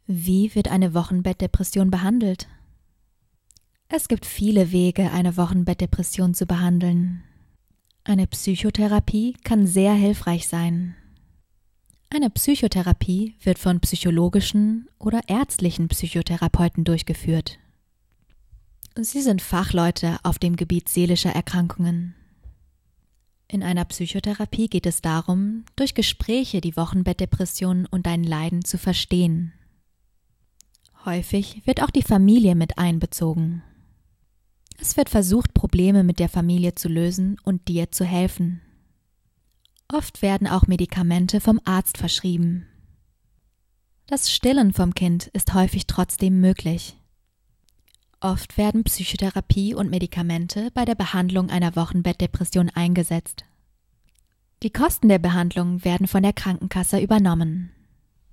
Wie wird eine Wochenbettdepression behandelt? Es gibt viele Wege, eine Wochenbettdepression zu behandeln. Eine Psychotherapie kann sehr hilfreich sein. Eine Psychotherapie wird von psychologischen oder ärztlichen Psychotherapeuten durchgeführt. Sie sind Fachleute auf dem Gebiet seelischer Erkrankungen. In einer Psychotherapie geht es darum, durch Gespräche die Wochenbettdepression und dein Leiden zu verstehen. Häufig wird auch die Familie mit einbezogen. Es wird versucht, Probleme mit der Familie zu lösen und dir zu helfen. Oft werden auch Medikamente vom Arzt verschrieben. Das Stillen vom Kind ist häufig trotzdem möglich. Oft werden Psychotherapie und Medikamente bei der Behandlung einer Wochenbettdepression eingesetzt. Die Kosten der Behandlung werden von der Krankenkasse übernommen.